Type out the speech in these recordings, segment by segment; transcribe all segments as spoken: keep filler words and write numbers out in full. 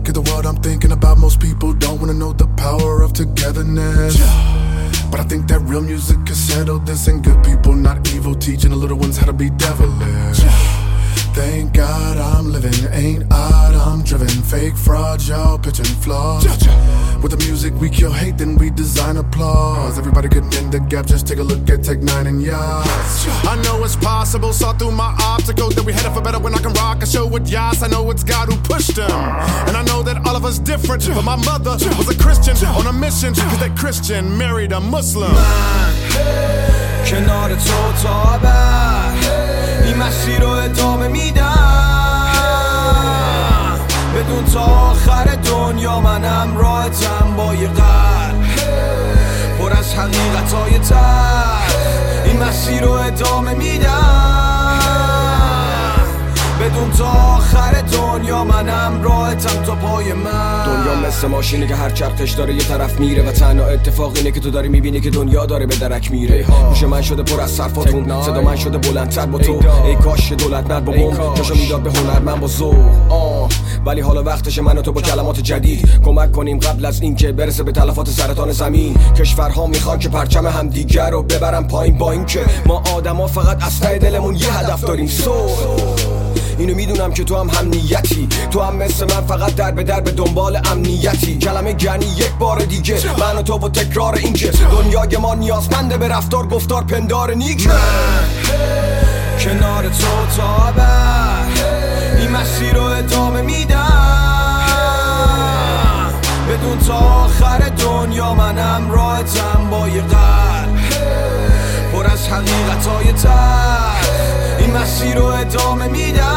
look at the world I'm thinking about. Most people don't wanna know the power of togetherness, but I think that real music can settle this, and good people, not evil, teaching the little ones how to be devilish. Thank God I'm living, ain't odd, I'm driven. Fake fraud, y'all pitching flaws. With the music we kill hate, then we design applause. Everybody getting in the gap, just take a look at Tech Nine and Yas. I know it's possible, saw through my obstacles, that we headed for better when I can rock a show with Yas. I know it's God who pushed them, and I know that all of us different, but my mother was a Christian on a mission, cause that Christian married a Muslim. من کنار تو تا ابد این مسیر رو ادامه میدم، بدون تا آخر دنیا منم راحتم با یه قلب پر از حقیقتای تلخ. این مسیر رو ادامه میدم، بدون تا آخر دنیا منم راحتم تا پای من. دنیا مثل ماشینه که هر چرخش داره یه طرف میره، و تنها اتفاق اینه که تو داری میبینی که دنیا داره به درک میره. گوش من شده پر از صرفاتون، صدا من شده بلندتر با تو. ای کاش دولت مرد با بم جاشو میداد به هنرمند با ذوق. آه ولی حالا وقتشه من و تو با کلمات جدید کمک کنیم قبل از اینکه برسه به تلفات سرطان زمین. کشورها میخوان که پرچم همدیگر رو ببرن پایین، با اینکه ما آدما فقط از ته دلمون یه هدف داریم، صلح. اینو میدونم که تو هم هم نیتی، تو هم مثل من فقط در به در به دنبال امنیتی. کلمه گنی یک بار دیگه من و تو و تکرار این که دنیای ما نیازمنده به رفتار گفتار پندار نیک. من کنار تو تا ابد این مسیر رو ادامه میدم، بدون تا آخر دنیا منم راحتم با یه قلب پر از حقیقتای تلخ. این مسیر رو ادامه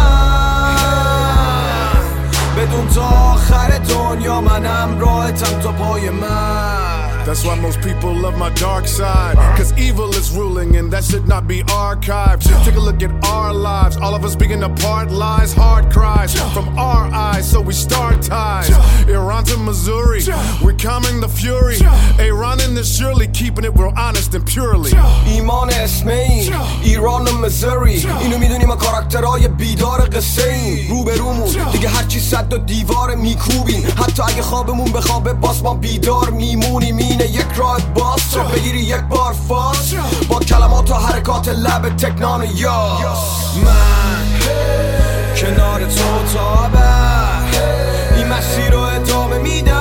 میدم، بدون تا آخر دنیا منم راحتم تا پای من. That's why most people love my dark side, cause evil is ruling and that should not be archived. Take a look at our lives, all of us being apart, lies, hard cries from our eyes, so we start ties. Iran to Missouri, we're calming the fury. Iran in this surely, keeping it real honest and purely. ایمان اسم این ایران و مزوری، اینو میدونی ما کاراکترهای بیدار قصه این. رو به رومون دیگه هرچی صد و دیوار میکوبیم، حتی اگه خوابمون بخوابه باز ما بیدار میمونیم. اینه یک راه باز تو بگیری یک بار فاز با کلمات و حرکات لب تکنان یاس. من کنار تو تا ابد این مسیر رو ادامه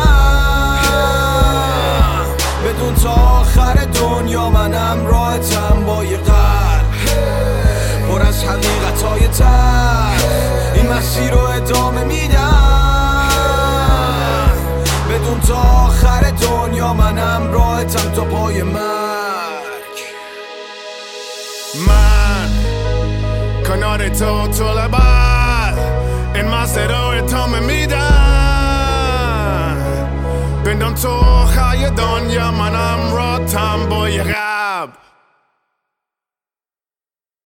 میدم، بدون تا آخر دنیا منم راحتم با یه قلب پر از حقیقتای تلخ. این مسیر رو ادامه میدم، بدون تا آخر دنیا منم راحتم تا پای مرگ. من کنار تو تا ابد این مسیر رو ادامه میدم، بدون تو آخر دنیا منم راحتم با یه قلب